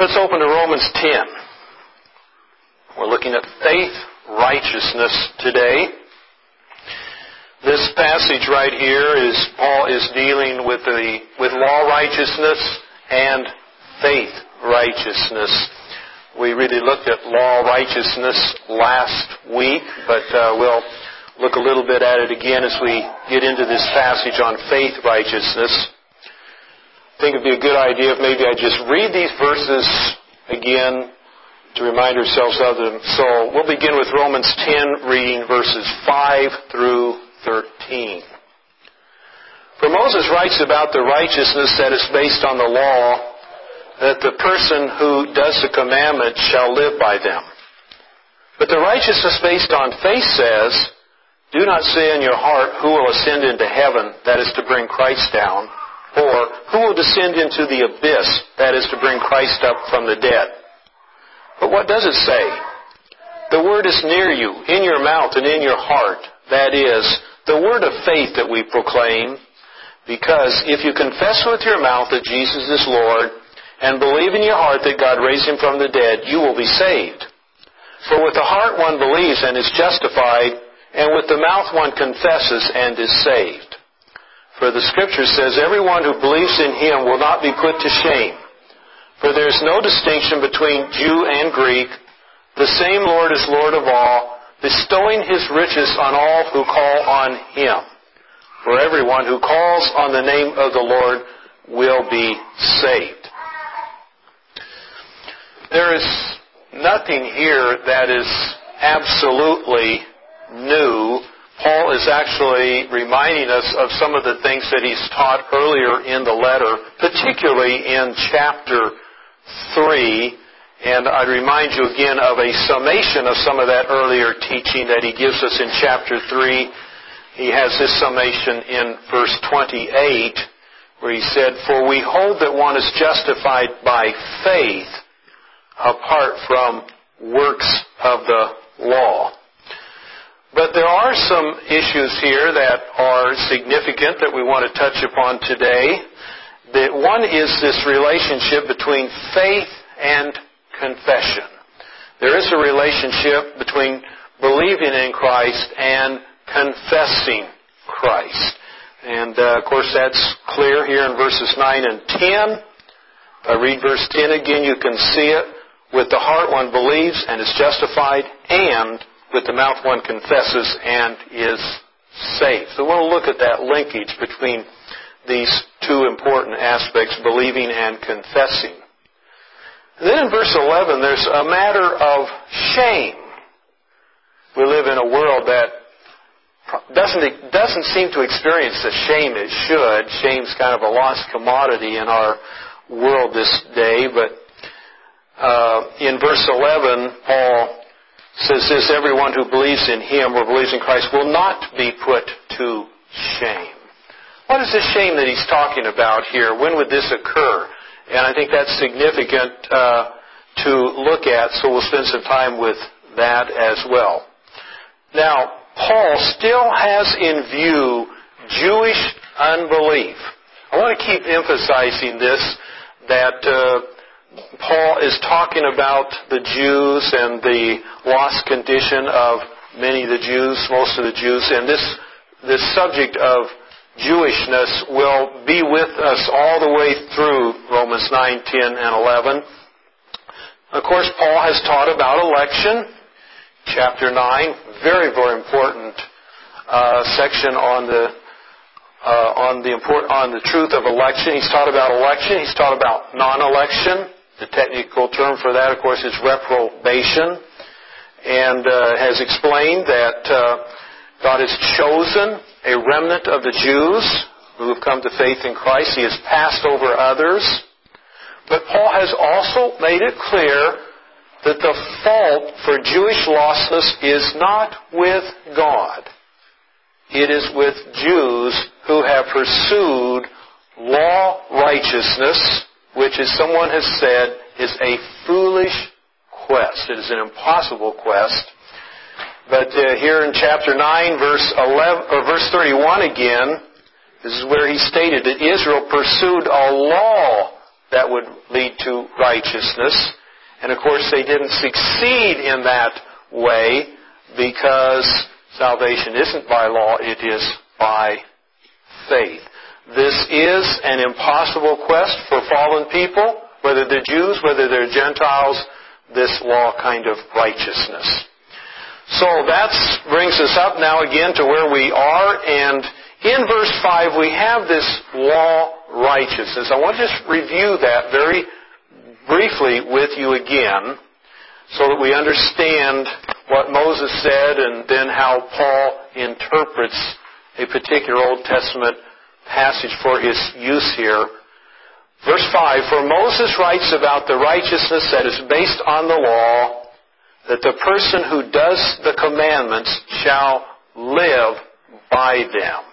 Let's open to Romans 10. We're looking at faith, righteousness today. This passage right here is Paul is dealing with law righteousness and faith righteousness. We really looked at law righteousness last week, but we'll look a little bit at it again as we get into this passage on faith righteousness. I think it would be a good idea if maybe I just read these verses again to remind ourselves of them. So we'll begin with Romans 10, reading verses 5 through 13. For Moses writes about the righteousness that is based on the law, that the person who does the commandments shall live by them. But the righteousness based on faith says, do not say in your heart, who will ascend into heaven, that is to bring Christ down, or who will descend into the abyss, that is to bring Christ up from the dead. But what does it say? The word is near you, in your mouth and in your heart. That is, the word of faith that we proclaim. Because if you confess with your mouth that Jesus is Lord, and believe in your heart that God raised Him from the dead, you will be saved. For with the heart one believes and is justified, and with the mouth one confesses and is saved. For the Scripture says, everyone who believes in Him will not be put to shame. For there is no distinction between Jew and Greek. The same Lord is Lord of all, bestowing His riches on all who call on Him. For everyone who calls on the name of the Lord will be saved. There is nothing here that is absolutely new. Paul is actually reminding us of some of the things that he's taught earlier in the letter, particularly in chapter 3. And I'd remind you again of a summation of some of that earlier teaching that he gives us in chapter 3. He has this summation in verse 28, where he said, for we hold that one is justified by faith apart from works of the law. But there are some issues here that are significant that we want to touch upon today. One is this relationship between faith and confession. There is a relationship between believing in Christ and confessing Christ. And, of course, that's clear here in verses 9 and 10. If I read verse 10 again, you can see it. With the heart one believes and is justified, and with the mouth one confesses and is saved. So we'll look at that linkage between these two important aspects, believing and confessing. And then in verse 11, there's a matter of shame. We live in a world that doesn't seem to experience the shame it should. Shame's kind of a lost commodity in our world this day, but in verse 11, Paul says this, everyone who believes in Him or believes in Christ will not be put to shame. What is this shame that he's talking about here? When would this occur? And I think that's significant to look at, so we'll spend some time with that as well. Now, Paul still has in view Jewish unbelief. I want to keep emphasizing this, that Paul is talking about the Jews and the lost condition of many of the Jews, most of the Jews, and this subject of Jewishness will be with us all the way through Romans 9, 10, and 11. Of course, Paul has taught about election. Chapter 9, very, very important section on the truth of election. He's taught about election. He's taught about non-election. The technical term for that, of course, is reprobation, and has explained that God has chosen a remnant of the Jews who have come to faith in Christ. He has passed over others. But Paul has also made it clear that the fault for Jewish lostness is not with God. It is with Jews who have pursued law righteousness, which, as someone has said, is a foolish quest. It is an impossible quest. But here in chapter 9, verse 31 again, this is where he stated that Israel pursued a law that would lead to righteousness. And of course they didn't succeed in that way because salvation isn't by law, it is by faith. This is an impossible quest for fallen people, whether they're Jews, whether they're Gentiles, this law kind of righteousness. So that brings us up now again to where we are, and in verse 5 we have this law righteousness. I want to just review that very briefly with you again so that we understand what Moses said and then how Paul interprets a particular Old Testament passage for his use here. Verse 5, for Moses writes about the righteousness that is based on the law, that the person who does the commandments shall live by them.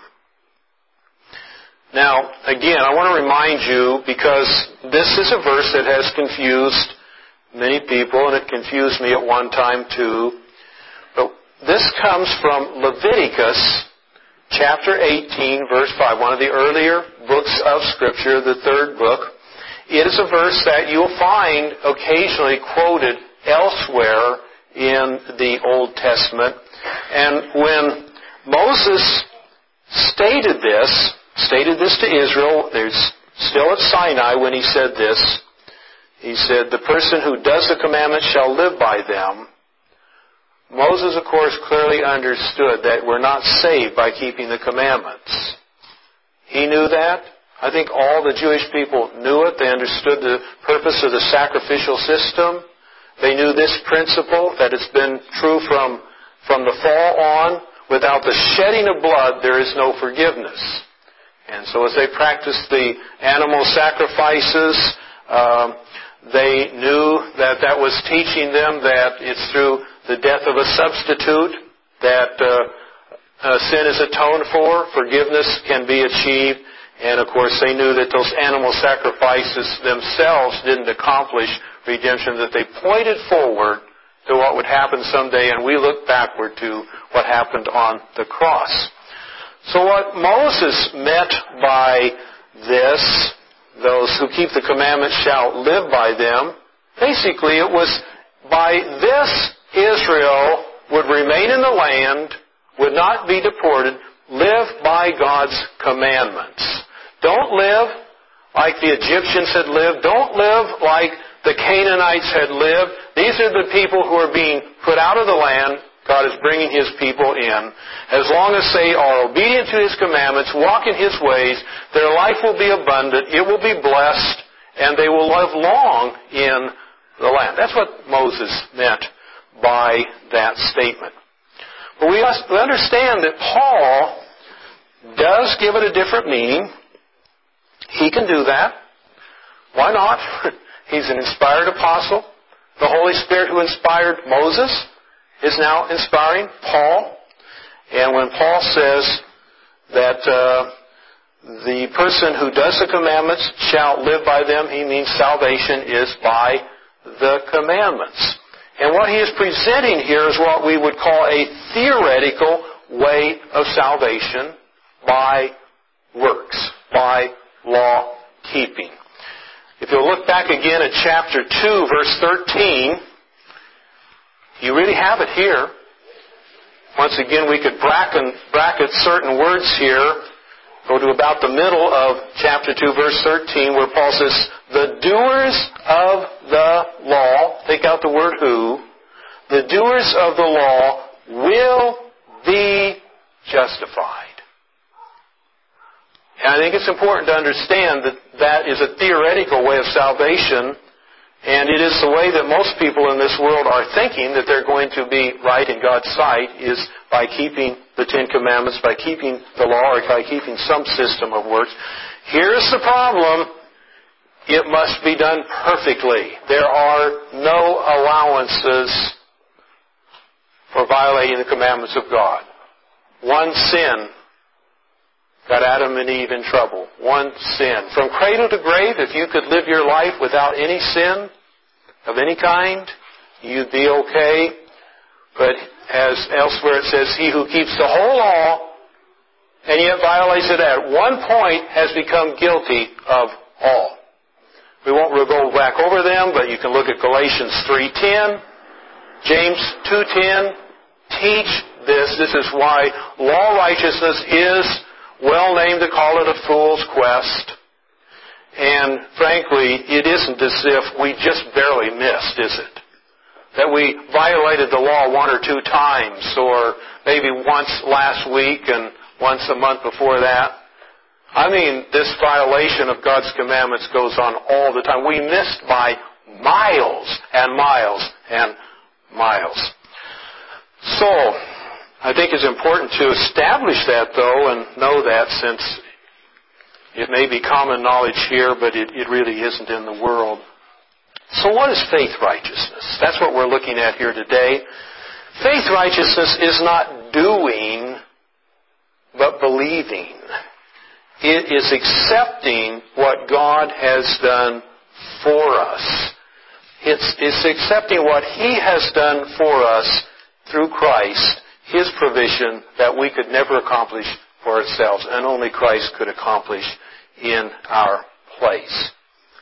Now, again, I want to remind you, because this is a verse that has confused many people, and it confused me at one time too. But this comes from Leviticus chapter 18, verse 5, one of the earlier books of Scripture, the third book. It is a verse that you'll find occasionally quoted elsewhere in the Old Testament. And when Moses stated this to Israel, there's still at Sinai when he said this, he said, the person who does the commandments shall live by them. Moses, of course, clearly understood that we're not saved by keeping the commandments. He knew that. I think all the Jewish people knew it. They understood the purpose of the sacrificial system. They knew this principle, that it's been true from the fall on. Without the shedding of blood, there is no forgiveness. And so as they practiced the animal sacrifices, they knew that that was teaching them that it's through the death of a substitute that sin is atoned for, forgiveness can be achieved. And of course they knew that those animal sacrifices themselves didn't accomplish redemption, that they pointed forward to what would happen someday, and we look backward to what happened on the cross. So what Moses meant by this, those who keep the commandments shall live by them, basically it was by this Israel would remain in the land, would not be deported, live by God's commandments. Don't live like the Egyptians had lived. Don't live like the Canaanites had lived. These are the people who are being put out of the land. God is bringing His people in. As long as they are obedient to His commandments, walk in His ways, their life will be abundant, it will be blessed, and they will live long in the land. That's what Moses meant by that statement. But we must understand that Paul does give it a different meaning. He can do that. Why not? He's an inspired apostle. The Holy Spirit who inspired Moses is now inspiring Paul. And when Paul says that the person who does the commandments shall live by them, he means salvation is by the commandments. And what he is presenting here is what we would call a theoretical way of salvation by works, by law keeping. If you'll look back again at chapter 2, verse 13, you really have it here. Once again, we could bracket certain words here. Go to about the middle of chapter 2, verse 13, where Paul says, the doers of the law, take out the word who, the doers of the law will be justified. And I think it's important to understand that that is a theoretical way of salvation, and it is the way that most people in this world are thinking that they're going to be right in God's sight, is by keeping the Ten Commandments, by keeping the law, or by keeping some system of works. Here's the problem. It must be done perfectly. There are no allowances for violating the commandments of God. One sin got Adam and Eve in trouble. One sin. From cradle to grave, if you could live your life without any sin of any kind, you'd be okay. But as elsewhere it says, he who keeps the whole law and yet violates it at one point has become guilty of all. We won't go back over them, but you can look at Galatians 3:10, James 2:10. Teach this. This is why law righteousness is well named to call it a fool's quest. And frankly, it isn't as if we just barely missed, is it? That we violated the law one or two times, or maybe once last week and once a month before that. I mean, this violation of God's commandments goes on all the time. We missed by miles and miles and miles. So, I think it's important to establish that, though, and know that, since it may be common knowledge here, but it really isn't in the world. So what is faith righteousness? That's what we're looking at here today. Faith righteousness is not doing, but believing. It is accepting what God has done for us. It's accepting what He has done for us through Christ, His provision that we could never accomplish for ourselves, and only Christ could accomplish in our place.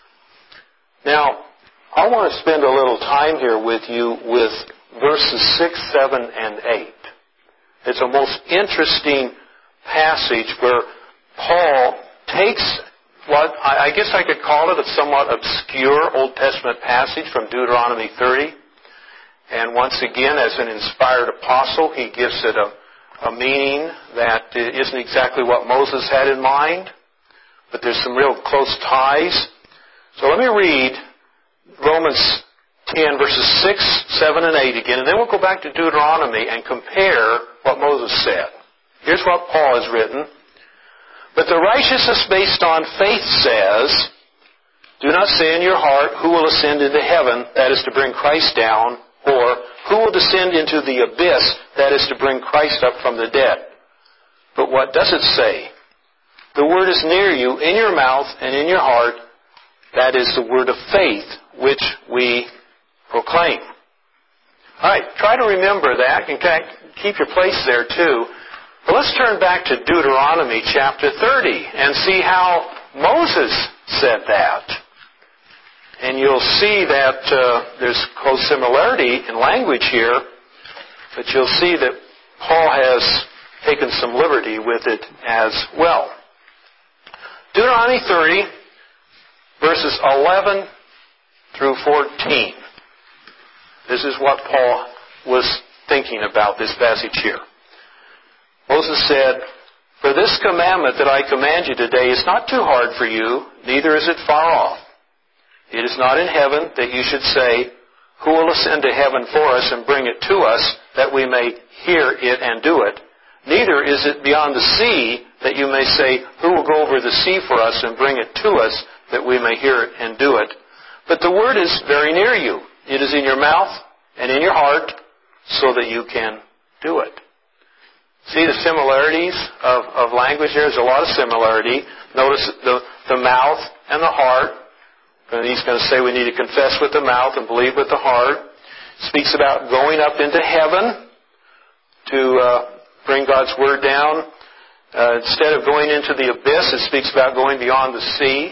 Now, I want to spend a little time here with you with verses 6, 7, and 8. It's a most interesting passage where Paul takes what I guess I could call it a somewhat obscure Old Testament passage from Deuteronomy 30. And once again, as an inspired apostle, he gives it a meaning that isn't exactly what Moses had in mind, but there's some real close ties. So let me read Romans 10, verses 6, 7, and 8 again, and then we'll go back to Deuteronomy and compare what Moses said. Here's what Paul has written. But the righteousness based on faith says, do not say in your heart, who will ascend into heaven, that is to bring Christ down, or who will descend into the abyss, that is to bring Christ up from the dead. But what does it say? The word is near you, in your mouth and in your heart, that is the word of faith, which we proclaim. All right, try to remember that. In fact, keep your place there too. But let's turn back to Deuteronomy chapter 30 and see how Moses said that. And you'll see that there's close similarity in language here, but you'll see that Paul has taken some liberty with it as well. Deuteronomy 30, verses 11 through 14. This is what Paul was thinking about this passage here. Moses said, for this commandment that I command you today is not too hard for you, neither is it far off. It is not in heaven that you should say, who will ascend to heaven for us and bring it to us, that we may hear it and do it? Neither is it beyond the sea that you may say, who will go over the sea for us and bring it to us, that we may hear it and do it? But the word is very near you. It is in your mouth and in your heart, so that you can do it. See the similarities of language here? There's a lot of similarity. Notice the mouth and the heart. And he's going to say we need to confess with the mouth and believe with the heart. Speaks about going up into heaven to bring God's Word down. Instead of going into the abyss, it speaks about going beyond the sea.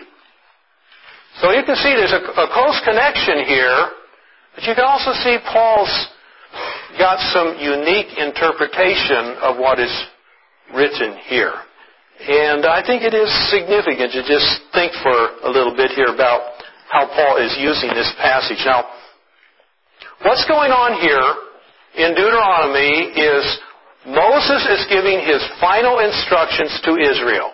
So you can see there's a close connection here, but you can also see Paul's got some unique interpretation of what is written here. And I think it is significant to just think for a little bit here about how Paul is using this passage. Now, what's going on here in Deuteronomy is Moses is giving his final instructions to Israel.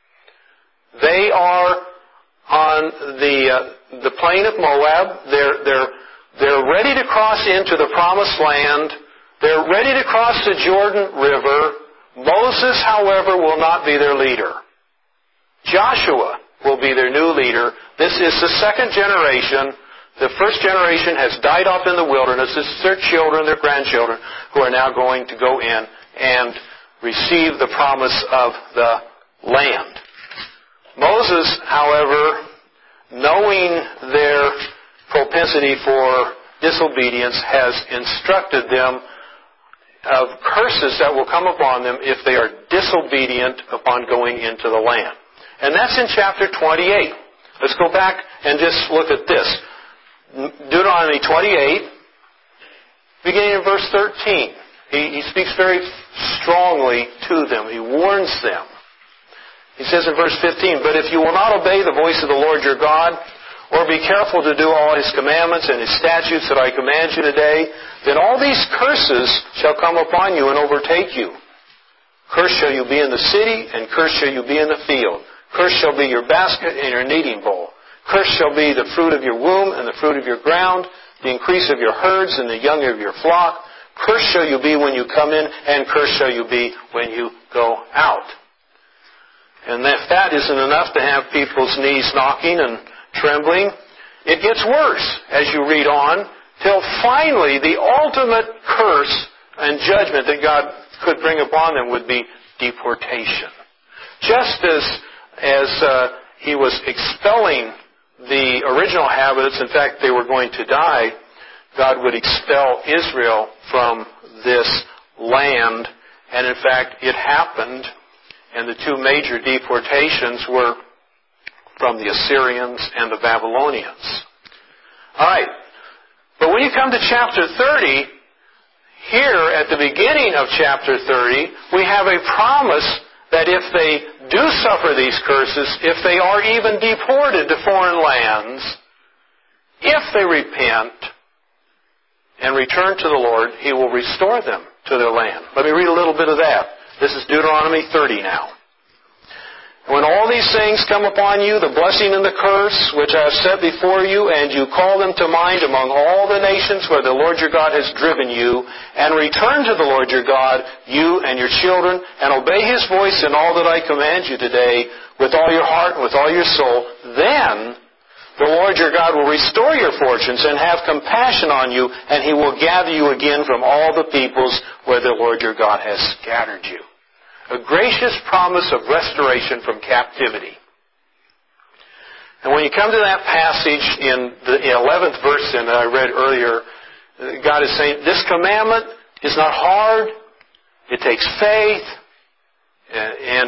They are on the plain of Moab. They're ready to cross into the promised land. They're ready to cross the Jordan River. Moses, however, will not be their leader. Joshua will be their new leader. This is the second generation. The first generation has died off in the wilderness. This is their children, their grandchildren, who are now going to go in and receive the promise of the land. Moses, however, knowing their propensity for disobedience, has instructed them of curses that will come upon them if they are disobedient upon going into the land. And that's in chapter 28. Let's go back and just look at this. Deuteronomy 28, beginning in verse 13. He speaks very strongly to them. He warns them. He says in verse 15, "But if you will not obey the voice of the Lord your God, or be careful to do all His commandments and His statutes that I command you today, then all these curses shall come upon you and overtake you. Cursed shall you be in the city, and cursed shall you be in the field. Cursed shall be your basket and your kneading bowl. Cursed shall be the fruit of your womb and the fruit of your ground, the increase of your herds and the young of your flock. Cursed shall you be when you come in, and cursed shall you be when you go out." And if that isn't enough to have people's knees knocking and trembling, it gets worse as you read on, till finally the ultimate curse and judgment that God could bring upon them would be deportation. Just as He was expelling the original habitants, in fact they were going to die, God would expel Israel from this land. And in fact it happened, and the two major deportations were from the Assyrians and the Babylonians. Alright, but when you come to chapter 30, here at the beginning of chapter 30, we have a promise that if they do suffer these curses, if they are even deported to foreign lands, if they repent and return to the Lord, He will restore them to their land. Let me read a little bit of that. This is Deuteronomy 30 now. "When all these things come upon you, the blessing and the curse, which I have set before you, and you call them to mind among all the nations where the Lord your God has driven you, and return to the Lord your God, you and your children, and obey His voice in all that I command you today, with all your heart and with all your soul, then the Lord your God will restore your fortunes and have compassion on you, and He will gather you again from all the peoples where the Lord your God has scattered you." A gracious promise of restoration from captivity. And when you come to that passage in the 11th verse that I read earlier, God is saying, this commandment is not hard. It takes faith, and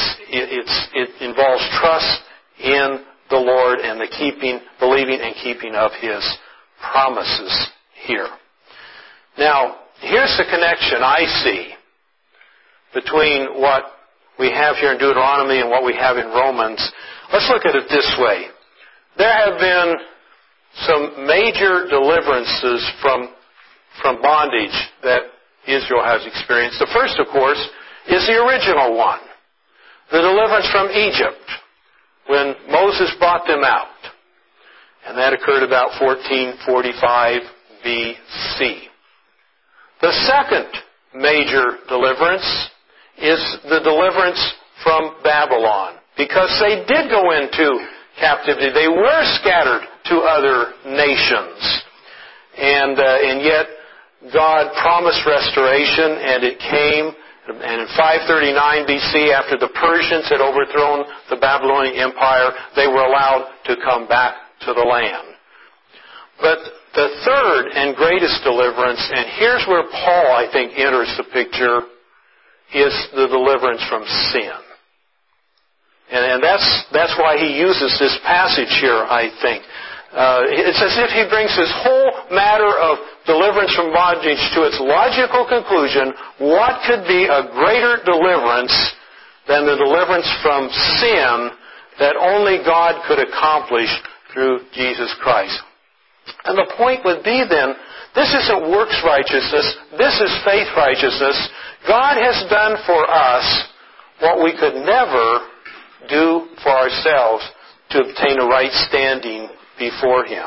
it involves trust in the Lord and the believing and keeping of His promises here. Now, here's the connection I see between what we have here in Deuteronomy and what we have in Romans. Let's look at it this way. There have been some major deliverances from bondage that Israel has experienced. The first, of course, is the original one. The deliverance from Egypt, when Moses brought them out. And that occurred about 1445 BC. The second major deliverance is the deliverance from Babylon. Because they did go into captivity. They were scattered to other nations. And yet God promised restoration, and it came. And in 539 BC, after the Persians had overthrown the Babylonian Empire, they were allowed to come back to the land. But the third and greatest deliverance, and here's where Paul, I think, enters the picture, is the deliverance from sin. And that's why he uses this passage here, I think. It's as if he brings this whole matter of deliverance from bondage to its logical conclusion. What could be a greater deliverance than the deliverance from sin that only God could accomplish through Jesus Christ? And the point would be then, this isn't works righteousness, this is faith righteousness. God has done for us what we could never do for ourselves to obtain a right standing before Him.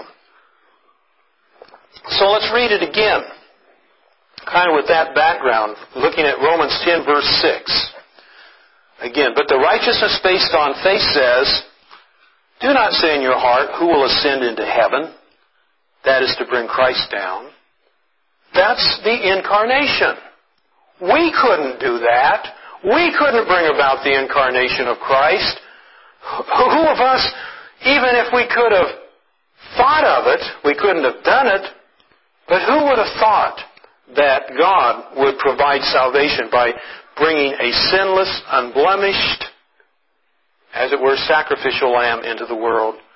So let's read it again, kind of with that background, looking at Romans 10 verse 6. Again, "But the righteousness based on faith says, do not say in your heart, who will ascend into heaven? That is to bring Christ down." That's the incarnation. We couldn't do that. We couldn't bring about the incarnation of Christ. Who of us, even if we could have thought of it, we couldn't have done it, but who would have thought that God would provide salvation by bringing a sinless, unblemished, as it were, sacrificial lamb into the world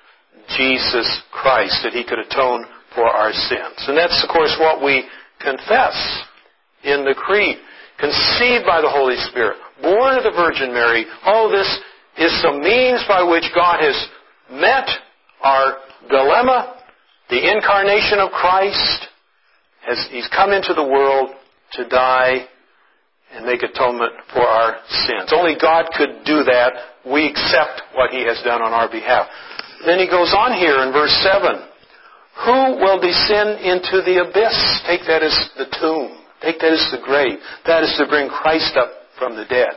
Jesus Christ, that He could atone for our sins. And that's, of course, what we confess in the Creed. Conceived by the Holy Spirit, born of the Virgin Mary. All this is the means by which God has met our dilemma, the incarnation of Christ. He's come into the world to die and make atonement for our sins. Only God could do that. We accept what He has done on our behalf. Then He goes on here in verse 7. Who will descend into the abyss? Take that as the tomb. Take that as the grave. That is to bring Christ up from the dead.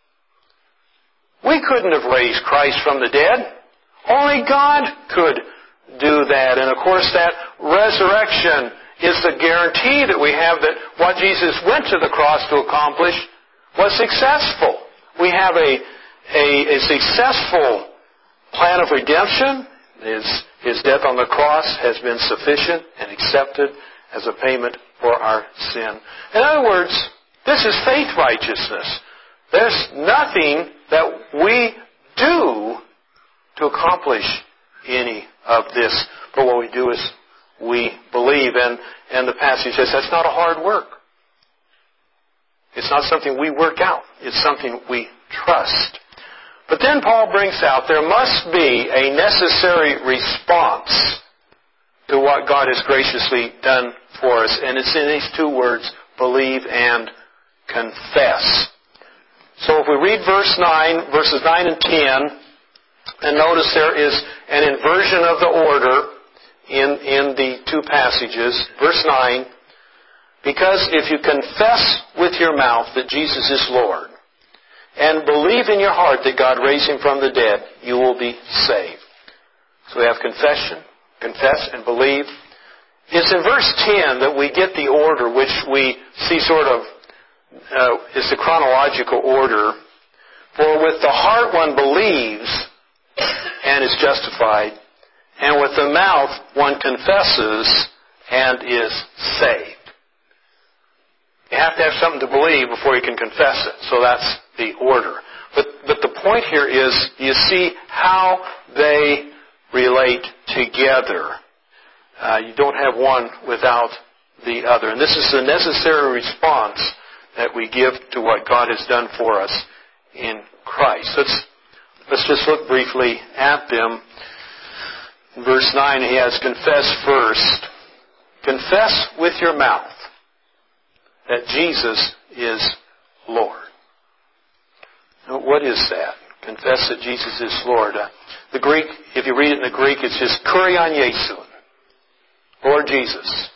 We couldn't have raised Christ from the dead. Only God could do that. And of course that resurrection is the guarantee that we have that what Jesus went to the cross to accomplish was successful. We have a successful plan of redemption. His death on the cross has been sufficient and accepted as a payment for our sin. In other words, this is faith righteousness. There's nothing that we do to accomplish any of this. But what we do is we believe. And the passage says that's not a hard work. It's not something we work out. It's something we trust. But then Paul brings out there must be a necessary response to what God has graciously done for us. And it's in these two words, believe and confess. So if we read verses 9 and 10, and notice there is an inversion of the order in the two passages. Verse 9, because if you confess with your mouth that Jesus is Lord, and believe in your heart that God raised Him from the dead, you will be saved. So we have confession, confess, and believe. It's in verse 10 that we get the order, which we see sort of is the chronological order. For with the heart one believes and is justified, and with the mouth one confesses and is saved. You have to have something to believe before you can confess it. So that's the order. But the point here is you see how they relate together. You don't have one without the other. And this is the necessary response that we give to what God has done for us in Christ. Let's just look briefly at them. In verse 9, he has confess first. Confess with your mouth that Jesus is Lord. Now, what is that? Confess that Jesus is Lord. The Greek, if you read it in the Greek, it's just Kurion Jesun, Lord Jesus.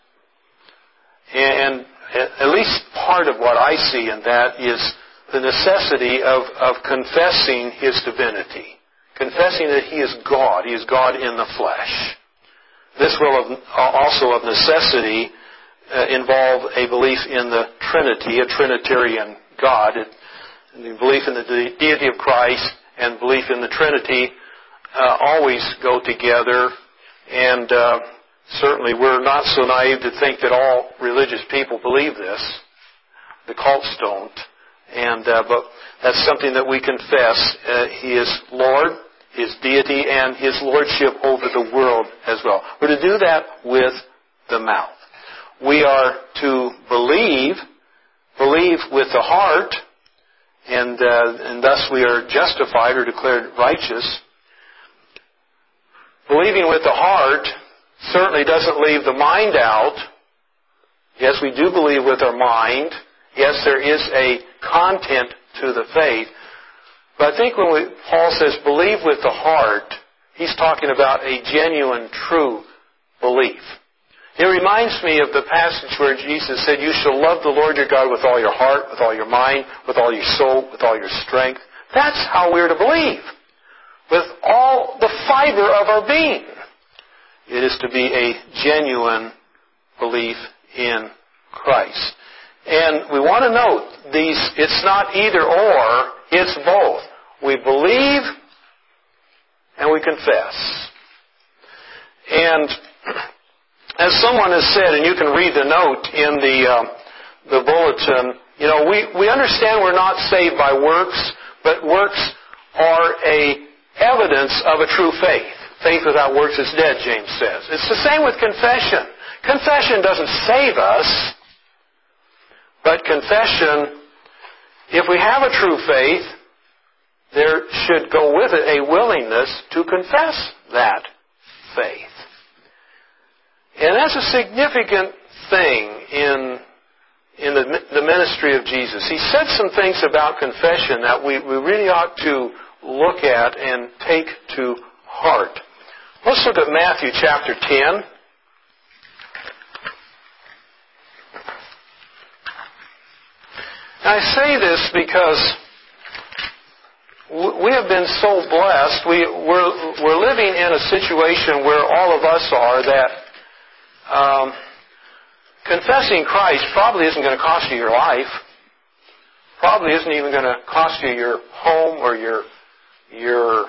And at least part of what I see in that is the necessity of confessing His divinity. Confessing that He is God. He is God in the flesh. This will also of necessity involve a belief in the Trinity, a Trinitarian God. The belief in the deity of Christ and belief in the Trinity always go together. And certainly we're not so naive to think that all religious people believe this. The cults don't. But that's something that we confess. He is Lord, His deity, and His lordship over the world as well. We're to do that with the mouth. We are to believe with the heart, and thus we are justified or declared righteous. Believing with the heart certainly doesn't leave the mind out. Yes, we do believe with our mind. Yes, there is a content to the faith. But I think when Paul says believe with the heart, he's talking about a genuine, true belief. It reminds me of the passage where Jesus said, you shall love the Lord your God with all your heart, with all your mind, with all your soul, with all your strength. That's how we're to believe. With all the fiber of our being. It is to be a genuine belief in Christ. And we want to note it's not either or, it's both. We believe and we confess. And as someone has said, and you can read the note in the bulletin, we understand we're not saved by works, but works are a evidence of a true faith. faith without works is dead, James says. It's the same with confession. Confession doesn't save us, but confession, if we have a true faith, there should go with it a willingness to confess that faith. And that's a significant thing in the ministry of Jesus. He said some things about confession that we really ought to look at and take to heart. Let's look at Matthew chapter 10. I say this because we have been so blessed. We're living in a situation where all of us are that confessing Christ probably isn't going to cost you your life. Probably isn't even going to cost you your home or your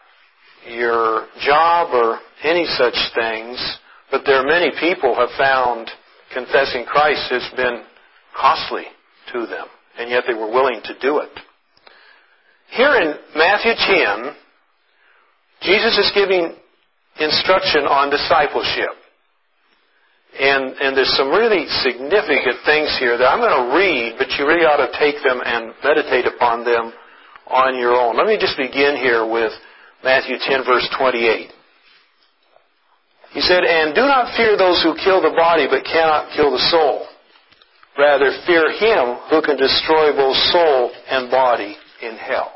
job or any such things. But there are many people who have found confessing Christ has been costly to them, and yet they were willing to do it. Here in Matthew 10, Jesus is giving instruction on discipleship. And there's some really significant things here that I'm going to read, but you really ought to take them and meditate upon them on your own. Let me just begin here with Matthew 10, verse 28. He said, "And do not fear those who kill the body but cannot kill the soul. Rather, fear him who can destroy both soul and body in hell.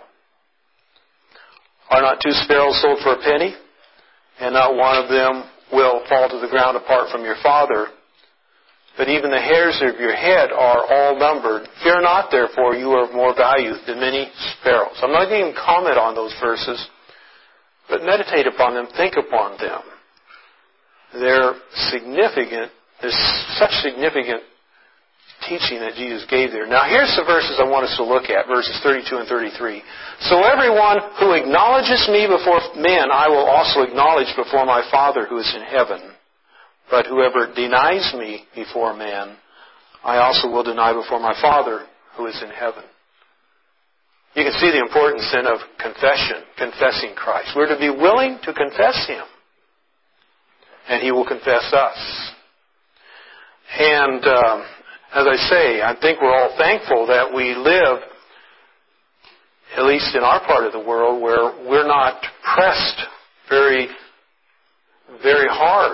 Are not 2 sparrows sold for a penny? And not one of them will fall to the ground apart from your Father. But even the hairs of your head are all numbered. Fear not, therefore, you are of more value than many sparrows." I'm not going to even comment on those verses, but meditate upon them, think upon them. They're significant. There's such significant teaching that Jesus gave there. Now here's the verses I want us to look at, verses 32 and 33. "So everyone who acknowledges me before men, I will also acknowledge before my Father who is in heaven. But whoever denies me before men, I also will deny before my Father who is in heaven." You can see the importance then of confession, confessing Christ. We're to be willing to confess Him, and He will confess us. And as I say, I think we're all thankful that we live, at least in our part of the world, where we're not pressed very, very hard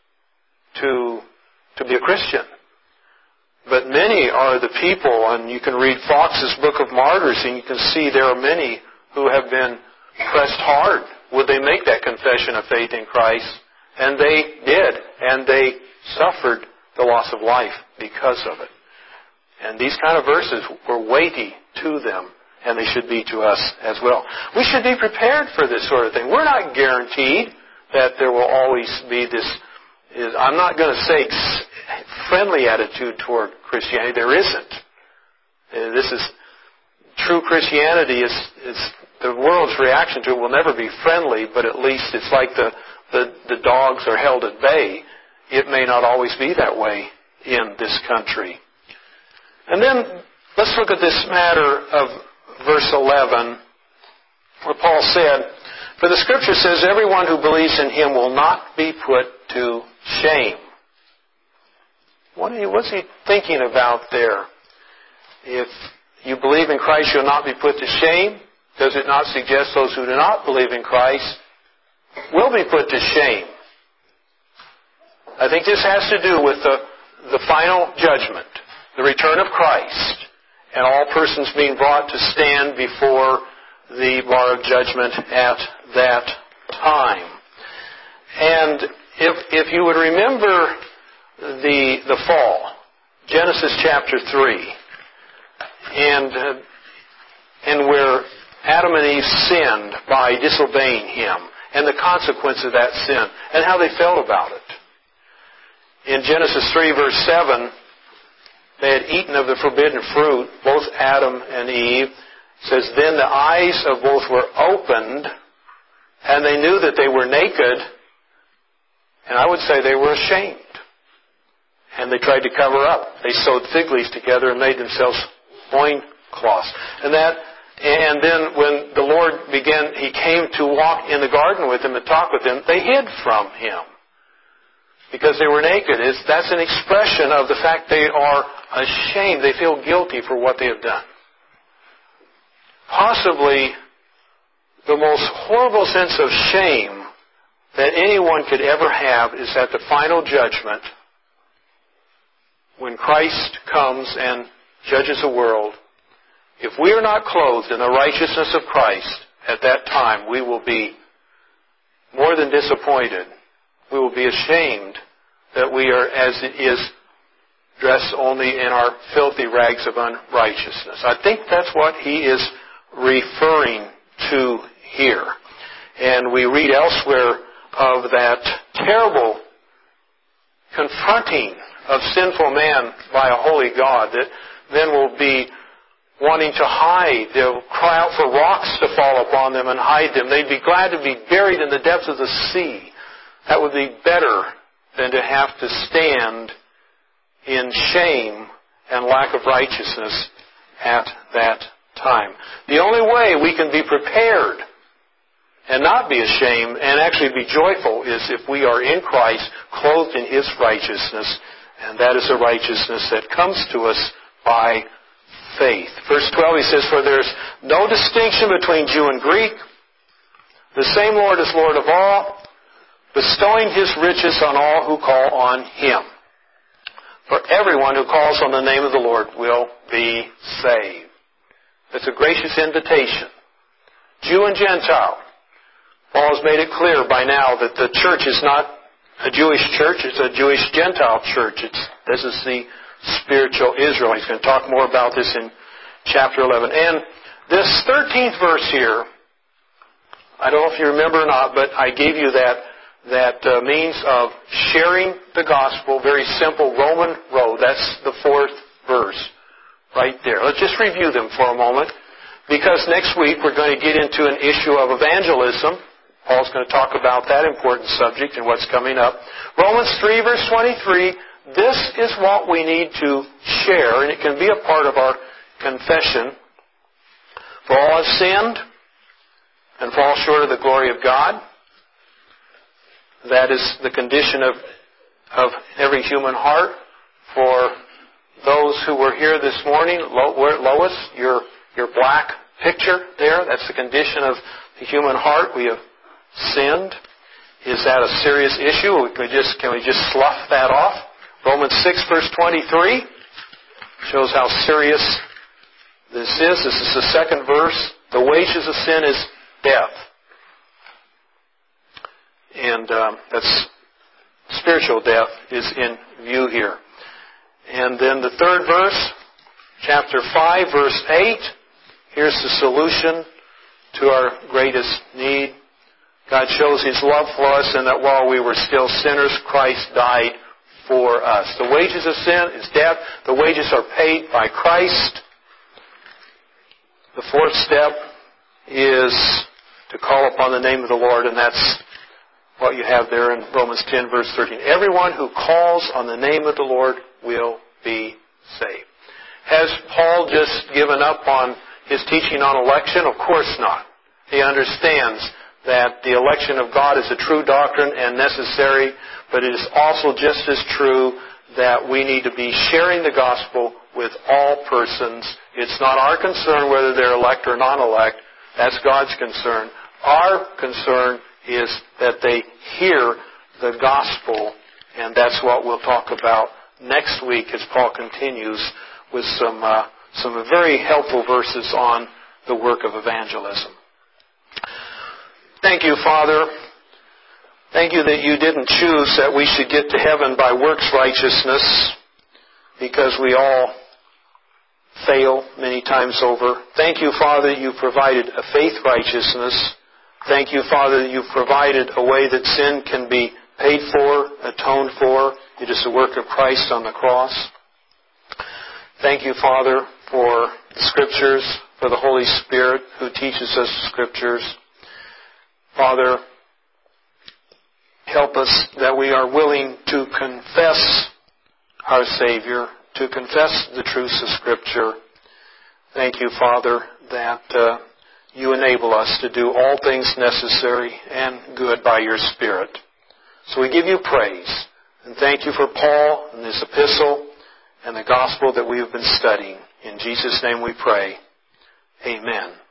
to be a Christian. But many are the people, and you can read Fox's Book of Martyrs, and you can see there are many who have been pressed hard. Would they make that confession of faith in Christ? And they did, and they suffered the loss of life because of it. And these kind of verses were weighty to them, and they should be to us as well. We should be prepared for this sort of thing. We're not guaranteed that there will always be this, I'm not going to say friendly attitude toward Christianity. There isn't. This is true Christianity. Is the world's reaction to it will never be friendly, but at least it's like the dogs are held at bay. It may not always be that way in this country. And then let's look at this matter of verse 11, where Paul said, "For the Scripture says, everyone who believes in Him will not be put to shame." What's he thinking about there? If you believe in Christ, you'll not be put to shame. Does it not suggest those who do not believe in Christ will be put to shame? I think this has to do with the final judgment, the return of Christ, and all persons being brought to stand before the bar of judgment at that time. And if you would remember the fall, Genesis chapter 3, and where Adam and Eve sinned by disobeying Him, and the consequence of that sin, and how they felt about it. In Genesis 3, verse 7, they had eaten of the forbidden fruit, both Adam and Eve. It says, "Then the eyes of both were opened, and they knew that they were naked," and I would say they were ashamed. And they tried to cover up. They sewed fig leaves together and made themselves loincloths. And that And then when the Lord He came to walk in the garden with them and talk with them, they hid from Him because they were naked. That's an expression of the fact they are ashamed. They feel guilty for what they have done. Possibly the most horrible sense of shame that anyone could ever have is at the final judgment when Christ comes and judges the world. If we are not clothed in the righteousness of Christ at that time, we will be more than disappointed. We will be ashamed that we are, as it is, dressed only in our filthy rags of unrighteousness. I think that's what he is referring to here. And we read elsewhere of that terrible confronting of sinful man by a holy God that then will be wanting to hide. They'll cry out for rocks to fall upon them and hide them. They'd be glad to be buried in the depths of the sea. That would be better than to have to stand in shame and lack of righteousness at that time. The only way we can be prepared and not be ashamed and actually be joyful is if we are in Christ, clothed in His righteousness, and that is a righteousness that comes to us by faith. Verse 12, he says, "For there's no distinction between Jew and Greek. The same Lord is Lord of all, bestowing His riches on all who call on Him. For everyone who calls on the name of the Lord will be saved." It's a gracious invitation. Jew and Gentile. Paul has made it clear by now that the church is not a Jewish church, it's a Jewish Gentile church. This is the spiritual Israel. He's going to talk more about this in chapter 11. And this 13th verse here, I don't know if you remember or not, but I gave you that means of sharing the gospel, very simple Roman road. That's the 4th verse right there. Let's just review them for a moment, because next week we're going to get into an issue of evangelism. Paul's going to talk about that important subject and what's coming up. Romans 3 verse 23, this is what we need to share, and it can be a part of our confession. For all have sinned and fall short of the glory of God. That is the condition of every human heart. For those who were here this morning, Lois, your black picture there, that's the condition of the human heart. We have sinned. Is that a serious issue? Can we just slough that off? Romans 6 verse 23 shows how serious this is. This is the 2nd verse. The wages of sin is death. And that's spiritual death is in view here. And then the 3rd verse, chapter 5, verse 8. Here's the solution to our greatest need. God shows His love for us, and that while we were still sinners, Christ died for us. The wages of sin is death. The wages are paid by Christ. The 4th step is to call upon the name of the Lord, and that's what you have there in Romans 10, verse 13. Everyone who calls on the name of the Lord will be saved. Has Paul just given up on his teaching on election? Of course not. He understands that the election of God is a true doctrine and necessary, but it is also just as true that we need to be sharing the gospel with all persons. It's not our concern whether they're elect or non-elect. That's God's concern. Our concern is that they hear the gospel, and that's what we'll talk about next week as Paul continues with some very helpful verses on the work of evangelism. Thank you, Father. Thank you that you didn't choose that we should get to heaven by works righteousness, because we all fail many times over. Thank you, Father, you provided a faith righteousness. Thank you, Father, that you've provided a way that sin can be paid for, atoned for. It is the work of Christ on the cross. Thank you, Father, for the Scriptures, for the Holy Spirit who teaches us the Scriptures. Father, help us that we are willing to confess our Savior, to confess the truths of Scripture. Thank you, Father, that you enable us to do all things necessary and good by your Spirit. So we give you praise and thank you for Paul and this epistle and the gospel that we have been studying. In Jesus' name we pray. Amen.